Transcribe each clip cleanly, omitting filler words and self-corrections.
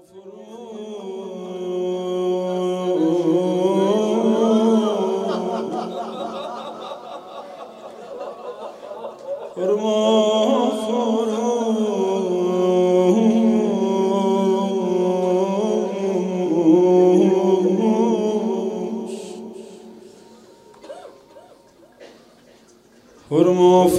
خرما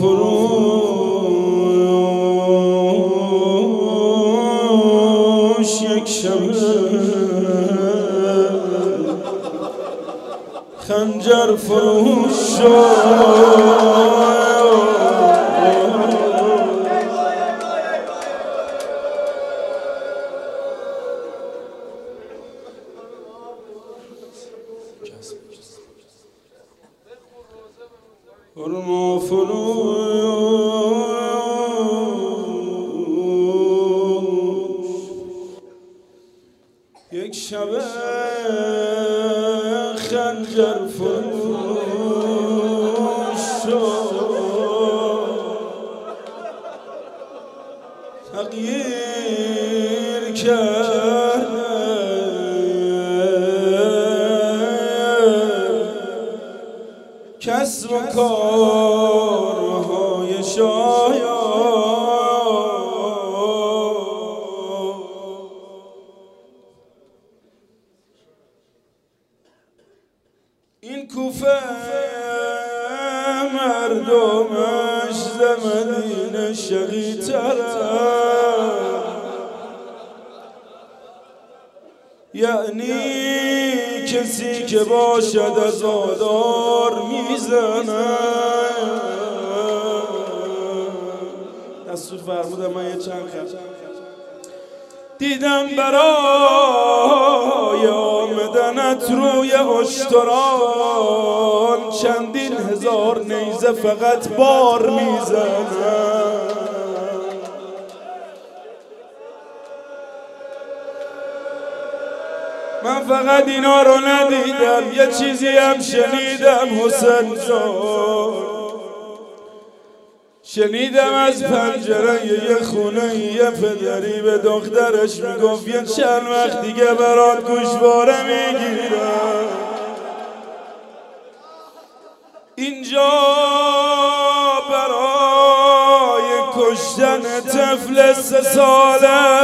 فروش یک شب خنجر فروش شد. خرما فروش یک شب خنجر فروش شد. تغییر کرد کسب و کارهای شایان. این کوفه مردمش ز مدینه شقی‌ترن، یعنی کسی که باشد عزادار میزنه. دستور فرمودم من یه چند خط دیدم برای آمدنت روی اشتران چندین هزار نیزه فقط بار میزنه. من فقط اینا رو ندیدم، یه چیزی هم شنیدم حسین جان. شنیدم از پنجره یه خونه یه پدری به دخترش میگفت یه چند وقت دیگه برات گوشواره میگیرم. اینجا برای کشتن طفل 3 ساله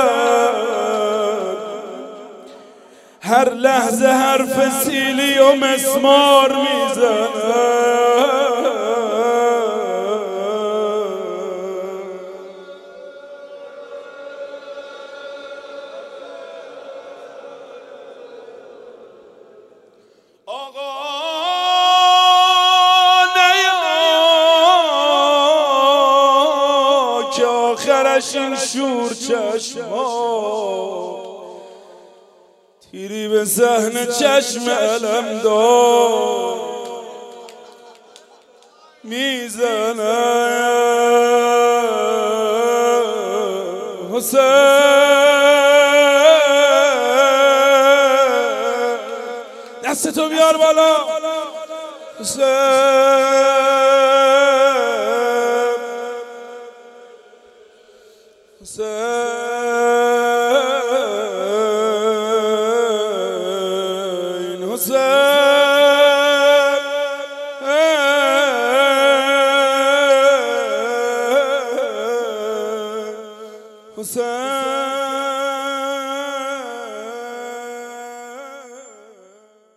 هر لحظه حرف سیلی و مسمار میزنه. آقا نیا که آخرش این شور چشما تیری به ذهن چشم علم دار میزنه. حسین دستتو بیار بالا. حسین